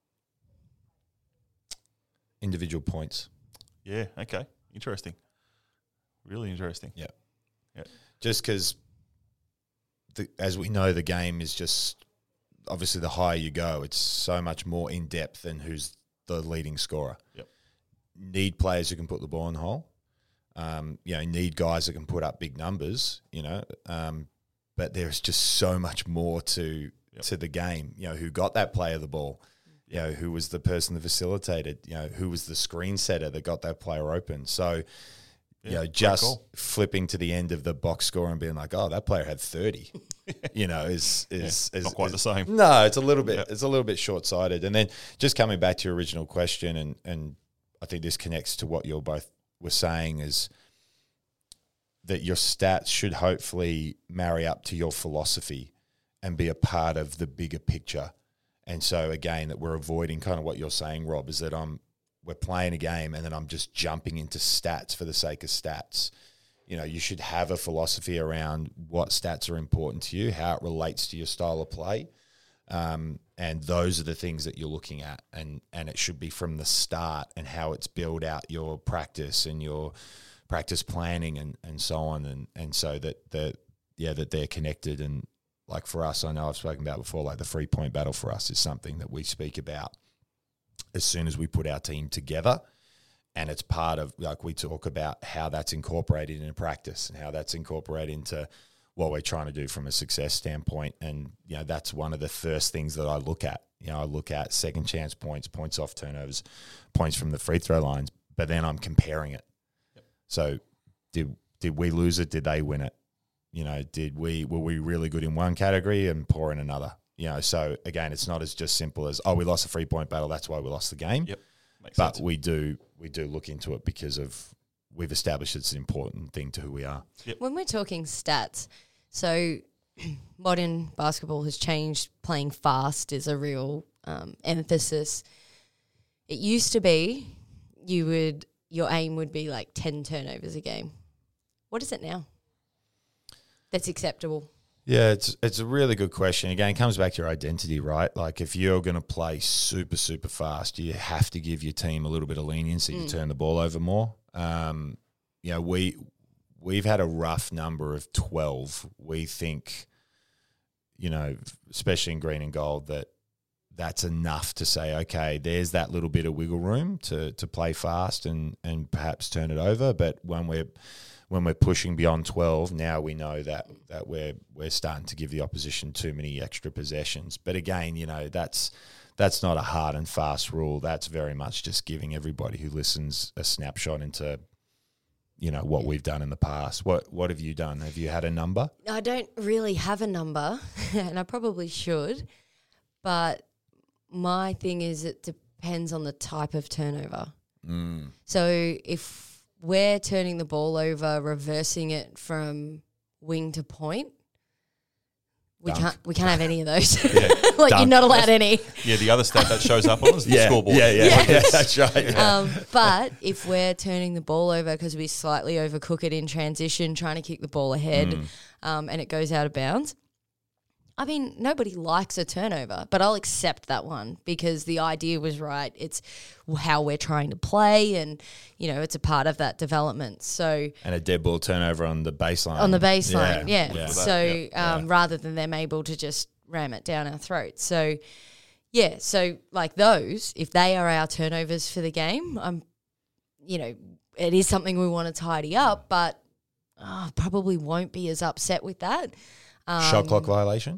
Individual points. Yeah, okay. Interesting. Really interesting. Yeah. Yeah. Just because, as we know, the game is just, obviously the higher you go, it's so much more in depth than who's the leading scorer. Yep. Need players who can put the ball in the hole. Need guys that can put up big numbers, but there's just so much more to the game, who got that player the ball, who was the person that facilitated, who was the screen setter that got that player open. So, just flipping to the end of the box score and being like, oh, that player had 30, is not quite the same. No, it's a little bit short-sighted. And then just coming back to your original question, and I think this connects to what you're both were saying, is that your stats should hopefully marry up to your philosophy and be a part of the bigger picture. And so again, that we're avoiding kind of what you're saying, Rob, is that we're playing a game and then I'm just jumping into stats for the sake of stats. You should have a philosophy around what stats are important to you, how it relates to your style of play. And those are the things that you're looking at, and it should be from the start, and how it's build out your practice and your practice planning and so on, and so that they're connected. And like for us, I know I've spoken about before, like the 3-point battle for us is something that we speak about as soon as we put our team together, and it's part of, like, we talk about how that's incorporated into practice and how that's incorporated into what we're trying to do from a success standpoint. And, that's one of the first things that I look at. I look at second chance points, points off turnovers, points from the free throw lines, but then I'm comparing it. Yep. So did we lose it? Did they win it? Were we really good in one category and poor in another? So again, it's not as just simple as, we lost a 3-point battle, that's why we lost the game. Yep. Makes but sense. we do look into it because we've established it's an important thing to who we are. Yep. When we're talking stats, so modern basketball has changed. Playing fast is a real emphasis. It used to be your aim would be like 10 turnovers a game. What is it now? That's acceptable. Yeah, it's a really good question. Again, it comes back to your identity, right? Like, if you're going to play super, super fast, you have to give your team a little bit of leniency to turn the ball over more. We've had a rough number of 12. We think, especially in green and gold, that's enough to say, okay, there's that little bit of wiggle room to play fast and perhaps turn it over. But when we're pushing beyond 12, now we know that we're starting to give the opposition too many extra possessions. But again, that's not a hard and fast rule. That's very much just giving everybody who listens a snapshot into what we've done in the past. What have you done? Have you had a number? I don't really have a number, and I probably should. but my thing is it depends on the type of turnover. So if we're turning the ball over, reversing it from wing to point, we can't have any of those. Like Dunk. you're not allowed any. Yeah, the other stat that shows up on is the scoreboard. Yeah, that's right. But if we're turning the ball over because we slightly overcook it in transition, trying to kick the ball ahead, and it goes out of bounds, I mean, nobody likes a turnover, but I'll accept that one because the idea was right. It's how we're trying to play and, it's a part of that development. So And a dead ball turnover on the baseline. on the baseline, yeah. Yeah. So rather than them able to just ram it down our throats. So, yeah, so like those, if they are our turnovers for the game, it is something we want to tidy up, but probably won't be as upset with that. Shot clock violation?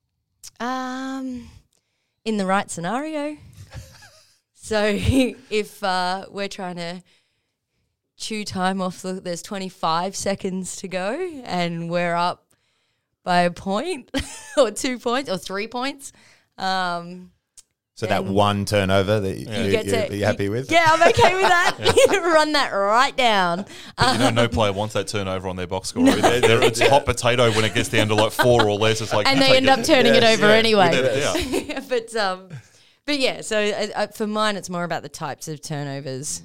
In the right scenario. So if we're trying to chew time off, there's 25 seconds to go and we're up by a point or 2 points or 3 points. So that one turnover that you're happy with? Yeah, I'm okay with that. Run that right down. But no player wants that turnover on their box score. It's hot potato when it gets down to like 4 or less. It's like, and they end up turning it over anyway. But yeah, so for mine, it's more about the types of turnovers.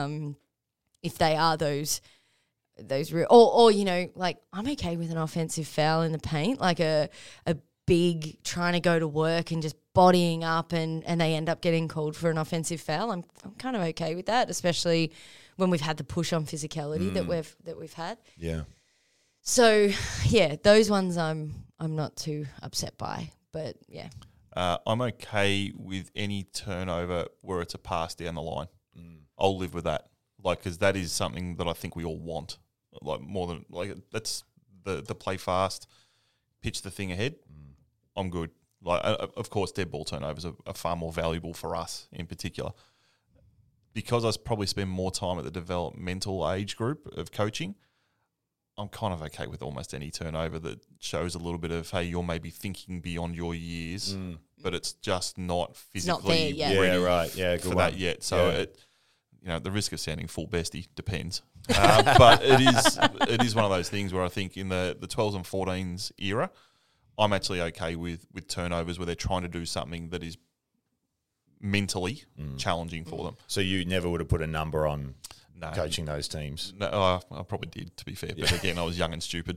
If they are those real, or like I'm okay with an offensive foul in the paint, like a big trying to go to work and just bodying up and they end up getting called for an offensive foul. I'm kind of okay with that, especially when we've had the push on physicality that we've had. Yeah. So yeah, those ones I'm not too upset by, but yeah. I'm okay with any turnover where it's a pass down the line. I'll live with that, because that is something that I think we all want. More than that's the play fast, pitch the thing ahead. I'm good. Of course, dead ball turnovers are far more valuable for us in particular, because I probably spend more time at the developmental age group of coaching. I'm kind of okay with almost any turnover that shows a little bit of, hey, you're maybe thinking beyond your years, but it's just not physically ready for that yet. So the risk of sounding full bestie depends. But it is one of those things where I think in the 12s and 14s era, I'm actually okay with turnovers where they're trying to do something that is mentally challenging for them. So you never would have put a number on coaching those teams? No, I probably did, to be fair. But again, I was young and stupid.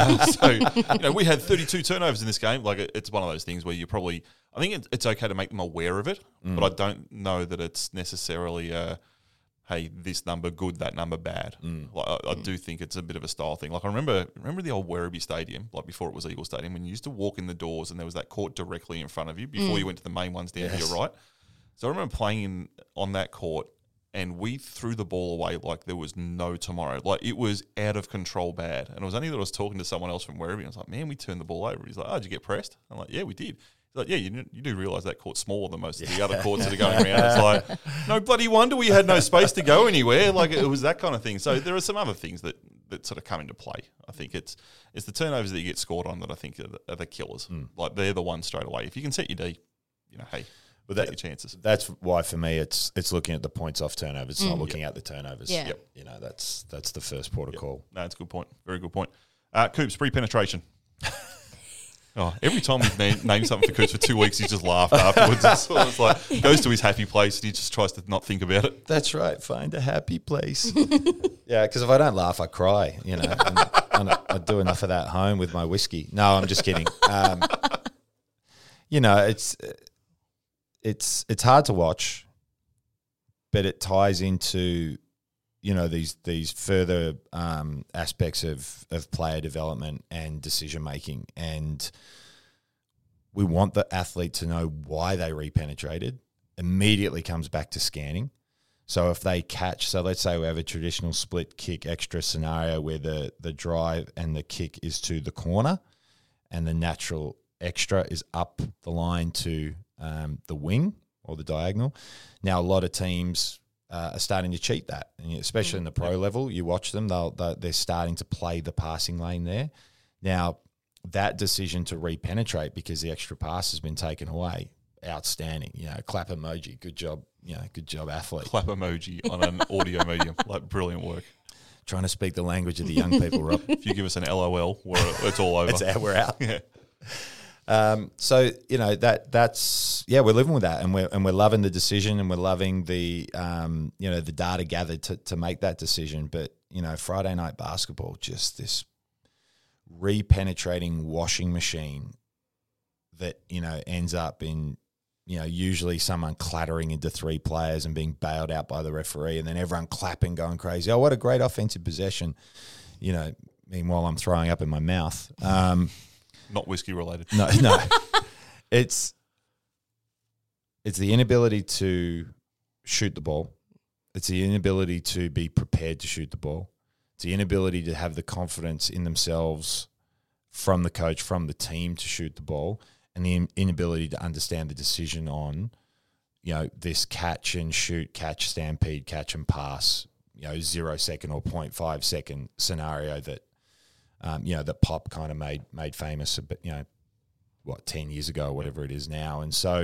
We had 32 turnovers in this game. It's one of those things where you probably – I think it's okay to make them aware of it, but I don't know that it's necessarily hey, this number good, that number bad. I do think it's a bit of a style thing. I remember the old Werribee Stadium, before it was Eagle Stadium, when you used to walk in the doors and there was that court directly in front of you before you went to the main ones down to your right. So I remember playing on that court and we threw the ball away like there was no tomorrow. It was out of control bad. And it was only that I was talking to someone else from Werribee and I was like, man, we turned the ball over. He's like, oh, did you get pressed? I'm like, yeah, we did. He's like, yeah, you do realise that court's smaller than most of the other courts that are going around. It's like, no bloody wonder we had no space to go anywhere. It was that kind of thing. So there are some other things that sort of come into play. I think it's the turnovers that you get scored on that I think are the killers. They're the ones straight away. If you can set your D, hey, take your chances. That's why for me it's looking at the points off turnovers, it's not looking at the turnovers. Yeah. That's the first port of call. No, it's a good point. Very good point. Coops, pre-penetration. Every time we've named something for Coops for 2 weeks, he's just laughed afterwards. It's like goes to his happy place and he just tries to not think about it. That's right. Find a happy place. Yeah, because if I don't laugh, I cry. And I do enough of that at home with my whiskey. No, I'm just kidding. It's hard to watch, but it ties into these further aspects of player development and decision making, and we want the athlete to know why they repenetrated. Immediately comes back to scanning. So if they catch, so let's say we have a traditional split kick extra scenario where the drive and the kick is to the corner, and the natural extra is up the line to the wing or the diagonal. Now a lot of teams are starting to cheat that, and especially in the pro level. You watch them; they're starting to play the passing lane there. Now, that decision to repenetrate because the extra pass has been taken away, outstanding. Clap emoji. Good job. Good job, athlete. Clap emoji on an audio medium. Like, brilliant work. Trying to speak the language of the young people, Rob. If you give us an LOL, it's all over. We're out. Yeah. So that's we're living with that, and we're loving the decision, and we're loving the the data gathered to make that decision. But Friday night basketball, just this repenetrating washing machine that ends up in usually someone clattering into three players and being bailed out by the referee, and then everyone clapping, going crazy. Oh, what a great offensive possession! Meanwhile, I'm throwing up in my mouth. Not whiskey related. No. It's the inability to shoot the ball. It's the inability to be prepared to shoot the ball. It's the inability to have the confidence in themselves from the coach, from the team to shoot the ball, and the inability to understand the decision on, this catch and shoot, catch, stampede, catch and pass, 0 second or 0.5 second scenario that, that Pop kind of made famous, but 10 years ago, or whatever it is now. And so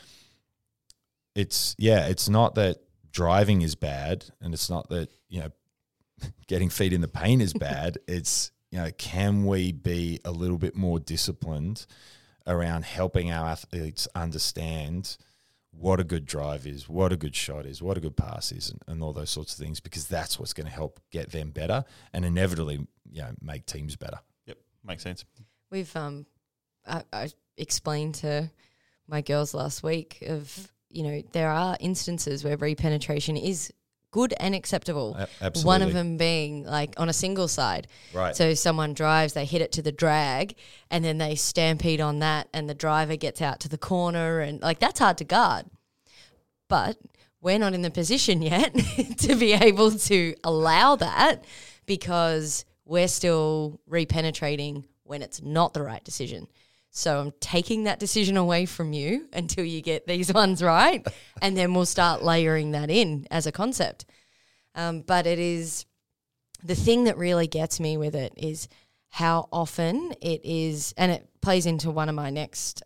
it's not that driving is bad, and it's not that, getting feet in the paint is bad. It's, can we be a little bit more disciplined around helping our athletes understand what a good drive is, what a good shot is, what a good pass is, and all those sorts of things, because that's what's going to help get them better and inevitably, make teams better. Yep, makes sense. We've I explained to my girls last week of, there are instances where repenetration is good and acceptable. Absolutely. One of them being like on a single side. Right. So someone drives, they hit it to the drag, and then they stampede on that, and the driver gets out to the corner, and that's hard to guard. But we're not in the position yet to be able to allow that, because we're still repenetrating when it's not the right decision. So I'm taking that decision away from you until you get these ones right, and then we'll start layering that in as a concept. But it is the thing that really gets me with it is how often it is, and it plays into one of my next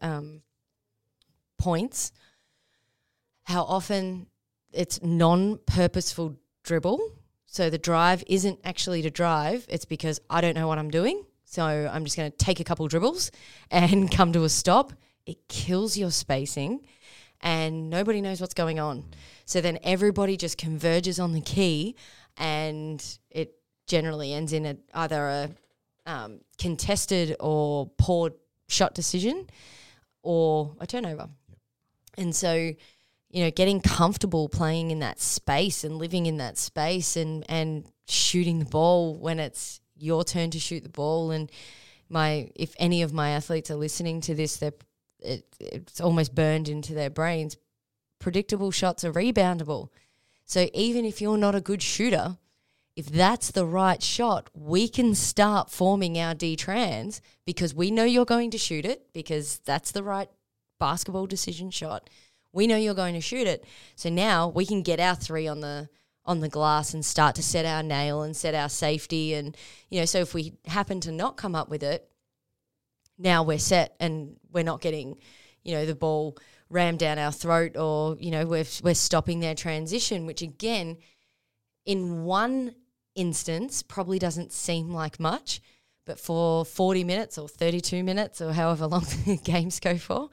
points, how often it's non-purposeful dribble. So the drive isn't actually to drive, it's because I don't know what I'm doing. So I'm just going to take a couple dribbles and come to a stop. It kills your spacing and nobody knows what's going on. So then everybody just converges on the key, and it generally ends in either a contested or poor shot decision or a turnover. And so, getting comfortable playing in that space and living in that space and shooting the ball when it's your turn to shoot the ball. And if any of my athletes are listening to this, it's almost burned into their brains. Predictable shots are reboundable. So even if you're not a good shooter, if that's the right shot, we can start forming our D-trans because we know you're going to shoot it, because that's the right basketball decision shot. We know you're going to shoot it. So now we can get our three on the glass and start to set our nail and set our safety. And, so if we happen to not come up with it, now we're set and we're not getting, the ball rammed down our throat, or, we're stopping their transition, which again, in one instance probably doesn't seem like much, but for 40 minutes or 32 minutes or however long the games go for,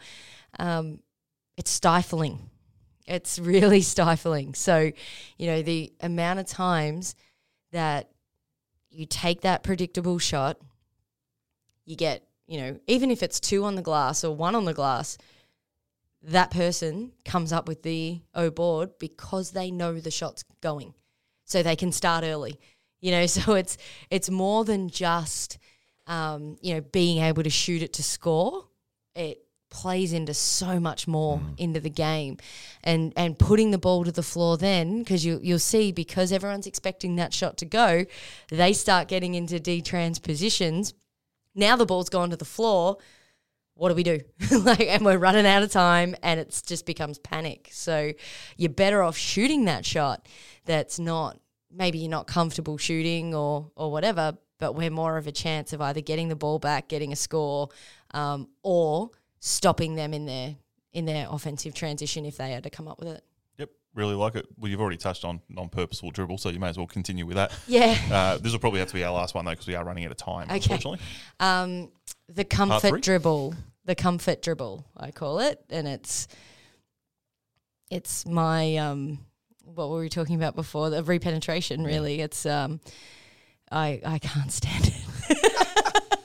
it's stifling. It's really stifling. So, the amount of times that you take that predictable shot, you get, even if it's 2 on the glass or 1 on the glass, that person comes up with the O board because they know the shot's going. So they can start early, so it's more than just, being able to shoot it to score. It plays into so much more into the game, and putting the ball to the floor then, because you'll see, because everyone's expecting that shot to go, they start getting into D-trans positions. Now the ball's gone to the floor. What do we do? And we're running out of time, and it just becomes panic. So you're better off shooting that shot that's not, maybe you're not comfortable shooting or whatever, but we're more of a chance of either getting the ball back, getting a score, or stopping them in their offensive transition if they had to come up with it. Yep, really like it. Well, you've already touched on non-purposeful dribble, so you may as well continue with that. Yeah. This will probably have to be our last one, though, because we are running out of time, Okay. unfortunately. The Part comfort three? dribble. The comfort dribble, I call it. And it's my what were we talking about before? The repenetration, really. It's I can't stand it.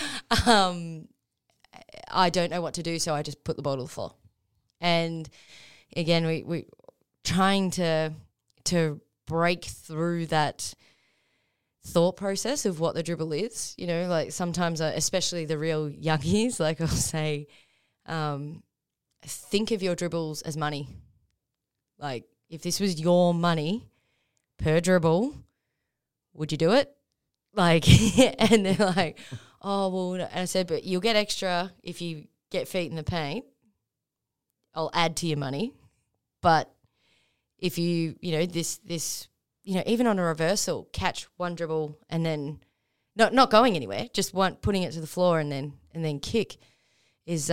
I don't know what to do, so I just put the ball to the floor. And again, we trying to break through that thought process of what the dribble is. You know, like sometimes, especially the real youngies, like I'll say, think of your dribbles as money. Like if this was your money per dribble, would you do it? Like, and they're like, oh, well, and I said, but you'll get extra if you get feet in the paint. I'll add to your money. But if you know, this, you know, even on a reversal, catch one dribble and then not going anywhere, just putting it to the floor and then kick is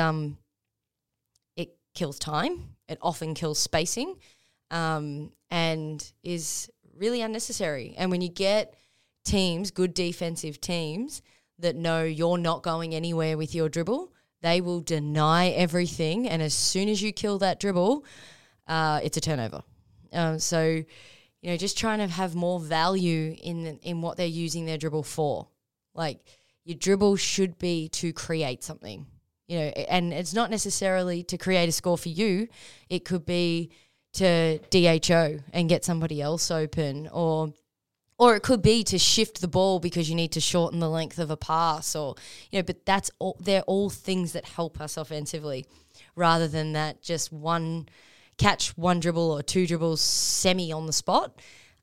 it kills time. It often kills spacing, and is really unnecessary. And when you get teams, good defensive teams that know you're not going anywhere with your dribble, they will deny everything. And as soon as you kill that dribble, it's a turnover. So, you know, just trying to have more value in what they're using their dribble for. Like your dribble should be to create something, you know, and it's not necessarily to create a score for you. It could be to DHO and get somebody else open, or it could be to shift the ball because you need to shorten the length of a pass, or, you know, but that's all, they're all things that help us offensively rather than that just catch one dribble or two dribbles semi on the spot,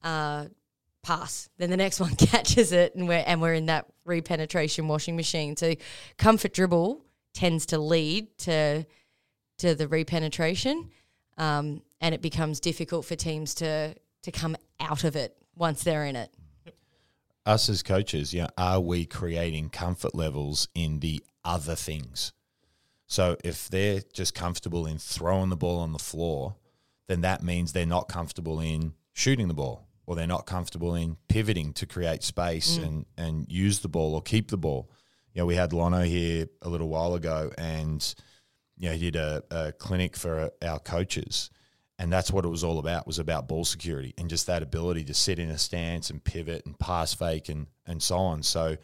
pass. Then the next one catches it and we're in that repenetration washing machine. So comfort dribble tends to lead to the repenetration, and it becomes difficult for teams to come out of it once they're in it. Us as coaches, you know, are we creating comfort levels in the other things? So if they're just comfortable in throwing the ball on the floor, then that means they're not comfortable in shooting the ball, or they're not comfortable in pivoting to create space and use the ball or keep the ball. You know, we had Lono here a little while ago, and, you know, he did a clinic for our coaches. And that's what it was all about, was about ball security and just that ability to sit in a stance and pivot and pass fake and so on. So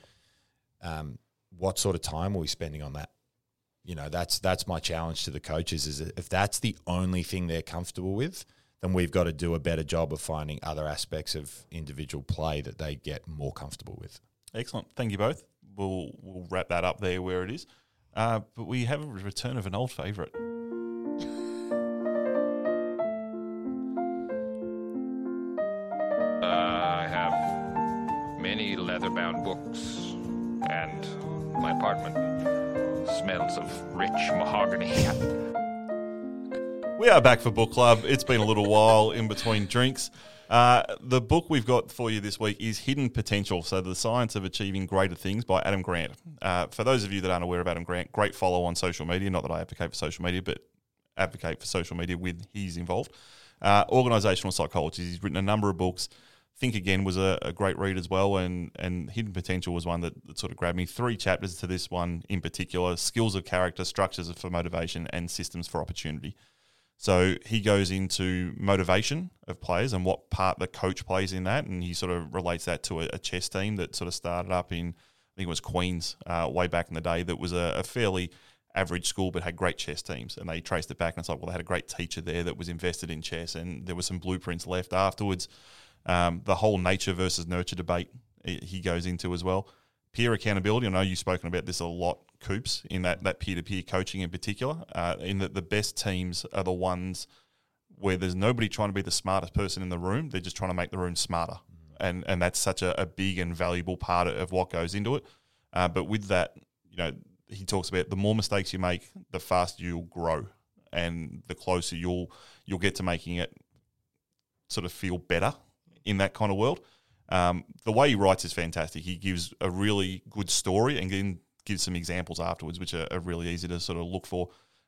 what sort of time are we spending on that? You know, that's my challenge to the coaches, is that if that's the only thing they're comfortable with, then we've got to do a better job of finding other aspects of individual play that they get more comfortable with. Excellent. Thank you both. We'll wrap that up there where it is. But we have a return of an old favourite. I have many leather-bound books, and my apartment smells of rich mahogany. We are back for book club. It's been a little while in between drinks. The book we've got for you this week is Hidden Potential, so The Science of Achieving Greater Things by Adam Grant. For those of you that aren't aware of Adam Grant, great follow on social media. Not that I advocate for social media, but advocate for social media with he's involved. Organisational psychologist. He's written a number of books. Think Again was a great read as well, and Hidden Potential was one that sort of grabbed me. 3 chapters to this one in particular: skills of character, structures for motivation, and systems for opportunity. So he goes into motivation of players and what part the coach plays in that, and he sort of relates that to a chess team that sort of started up in, I think it was Queens, way back in the day, that was a fairly average school but had great chess teams, and they traced it back, and it's like, well, they had a great teacher there that was invested in chess, and there were some blueprints left afterwards. The whole nature versus nurture debate he goes into as well. Peer accountability, I know you've spoken about this a lot, Coops, in that peer-to-peer coaching in particular, in that the best teams are the ones where there's nobody trying to be the smartest person in the room, they're just trying to make the room smarter. And that's such a big and valuable part of what goes into it. But with that, you know, he talks about the more mistakes you make, the faster you'll grow, and the closer you'll get to making it sort of feel better in that kind of world. The way he writes is fantastic. He gives a really good story and then gives some examples afterwards, which are really easy to sort of look for.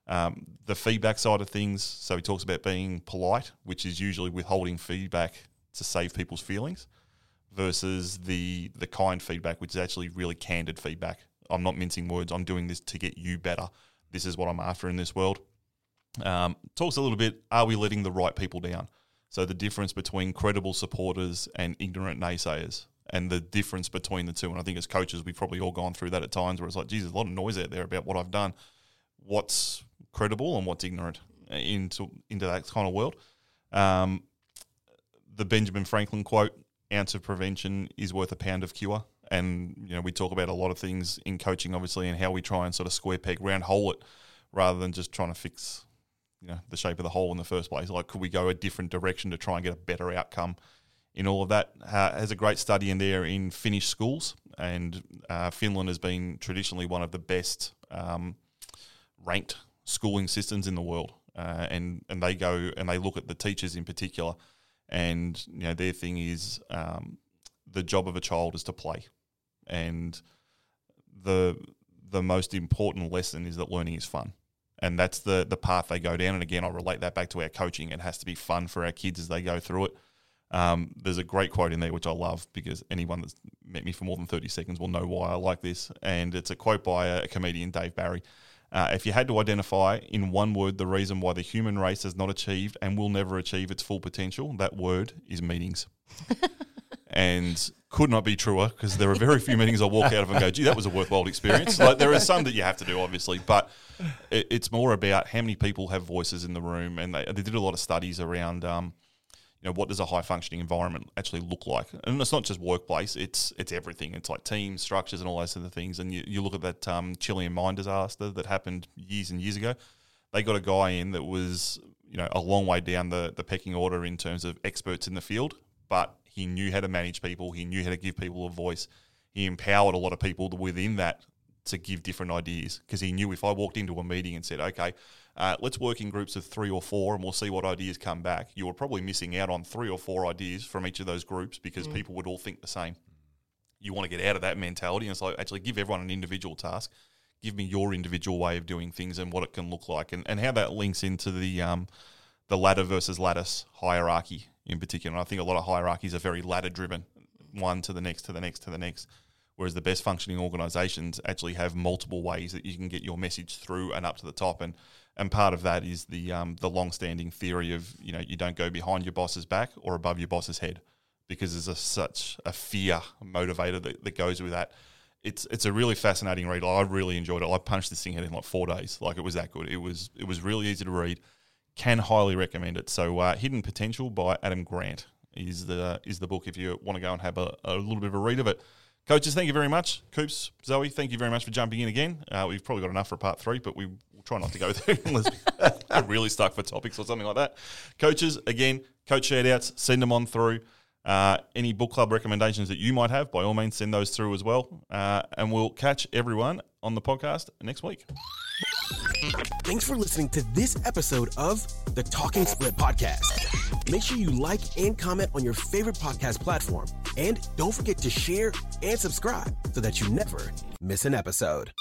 The feedback side of things, so he talks about being polite, which is usually withholding feedback to save people's feelings, versus the kind feedback, which is actually really candid feedback. I'm not mincing words. I'm doing this to get you better. This is what I'm after in this world. Talks a little bit, are we letting the right people down? So the difference between credible supporters and ignorant naysayers, and the difference between the two. And I think as coaches, we've probably all gone through that at times where it's like, geez, there's a lot of noise out there about what I've done. What's credible and what's ignorant into that kind of world. The Benjamin Franklin quote, ounce of prevention is worth a pound of cure. And, we talk about a lot of things in coaching, obviously, and how we try and sort of square peg, round hole it, rather than just trying to fix, the shape of the hole in the first place. Like, could we go a different direction to try and get a better outcome in all of that? Has a great study in there in Finnish schools, and Finland has been traditionally one of the best ranked schooling systems in the world. And they go and they look at the teachers in particular, and their thing is the job of a child is to play, and the most important lesson is that learning is fun, and that's the path they go down. And again, I'll relate that back to our coaching. It has to be fun for our kids as they go through it. There's a great quote in there which I love, because anyone that's met me for more than 30 seconds will know why I like this, and it's a quote by a comedian, Dave Barry. If you had to identify in one word the reason why the human race has not achieved and will never achieve its full potential, that word is meetings. And could not be truer, because there are very few meetings I walk out of and go, gee, that was a worthwhile experience. Like, there are some that you have to do, obviously, but it's more about how many people have voices in the room. And they did a lot of studies around, what does a high-functioning environment actually look like? And it's not just workplace, it's everything. It's like teams, structures, and all those sort of things. And you look at that Chilean mine disaster that happened years and years ago. They got a guy in that was, a long way down the pecking order in terms of experts in the field, but he knew how to manage people. He knew how to give people a voice. He empowered a lot of people within that to give different ideas, because he knew if I walked into a meeting and said, okay, let's work in groups of 3 or 4 and we'll see what ideas come back, you were probably missing out on 3 or 4 ideas from each of those groups, because people would all think the same. You want to get out of that mentality, and it's like, actually give everyone an individual task. Give me your individual way of doing things and what it can look like, and how that links into the ladder versus lattice hierarchy in particular. And I think a lot of hierarchies are very ladder-driven, one to the next, to the next, to the next, whereas the best functioning organisations actually have multiple ways that you can get your message through and up to the top. And part of that is the long-standing theory of, you don't go behind your boss's back or above your boss's head, because there's such a fear motivator that goes with that. It's a really fascinating read. I really enjoyed it. I punched this thing out in like 4 days. Like, it was that good. It was really easy to read. Can highly recommend it. So Hidden Potential by Adam Grant is the book if you want to go and have a little bit of a read of it. Coaches, thank you very much. Coops, Zoe, thank you very much for jumping in again. We've probably got enough for part 3, but we'll try not to go there unless we're really stuck for topics or something like that. Coaches, again, coach shout-outs, send them on through. Any book club recommendations that you might have, by all means, send those through as well. And we'll catch everyone on the podcast next week. Thanks for listening to this episode of the Talking Split Podcast. Make sure you like and comment on your favorite podcast platform. And don't forget to share and subscribe so that you never miss an episode.